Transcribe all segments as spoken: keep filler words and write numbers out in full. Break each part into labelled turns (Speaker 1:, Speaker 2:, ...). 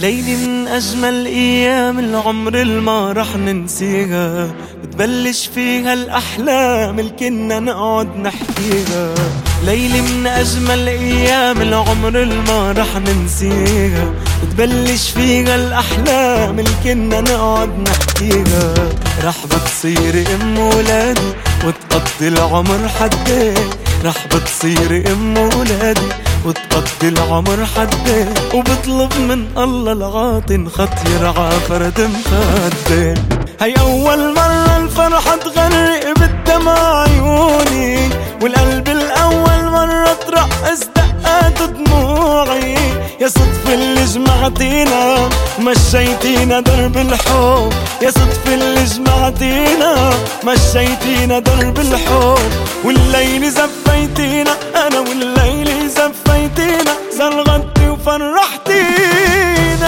Speaker 1: ليلة من أجمل أيام العمر الما رح ننسيها، بتبلش فيها الأحلام اللي كنا نقعد نحكيها. ليلة من أجمل أيام العمر الما رح ننسيها، بتبلش فيها الأحلام اللي كنا نقعد نحكيها. رح بتصير أم ولادي وتقضي العمر حدين، رح بتصير أم ولادي وتقضي العمر حدين، وبطلب من الله العاطي نخط يرعى فرد مخدين. هي أول مرة الفرحة تغرق بالدمع عيوني، والقلب الأول مرة ترقص دقات دموعي. يا صدفة اللي جمعتينا مشيتينا درب الحب، يا صدفة اللي جمعتينا مشيتينا درب الحب. والليل زفيتينا أنا والليل زفيتينا، زرغتي وفرحتينا.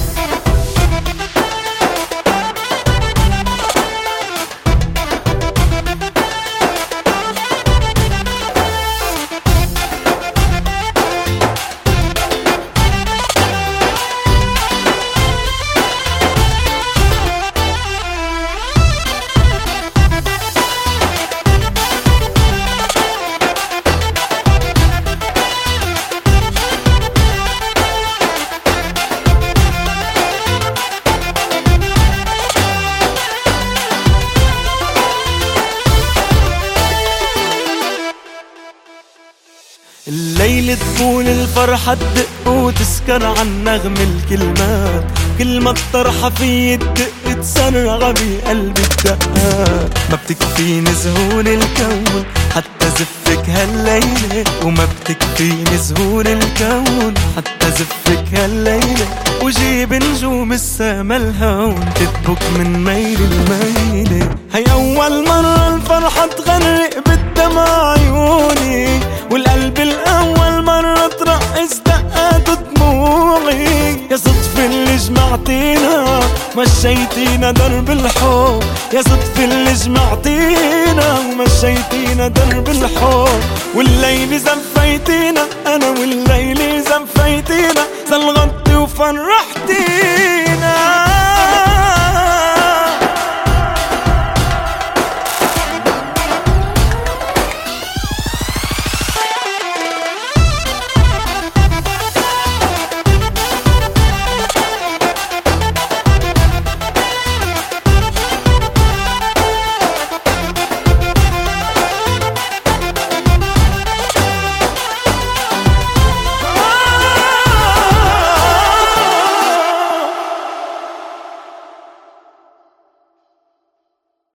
Speaker 1: الليل تقول الفرحة تدق وتسكر عن نغم الكلمات، كل ما الطرحة في تدق تسرع بقلبي الدقات. ما بتكفيني زهور الكون حتى زفك هالليلة، وما بتكفيني زهور الكون حتى زفك هالليلة. وجيب نجوم السما الهون تدبك من ميل الميلة. هي أول مرة الفرحة تغرق بالدمع عيوني، والقلب الأول مرة ترقص دقات دموعي. يا صدفة اللي جمعتينا مشيتينا درب الحب، يا صدفة اللي جمعتينا ومشيتينا درب الحب. والليل زفيتينا أنا والليل زفيتينا، زلغتي وفرحتينا.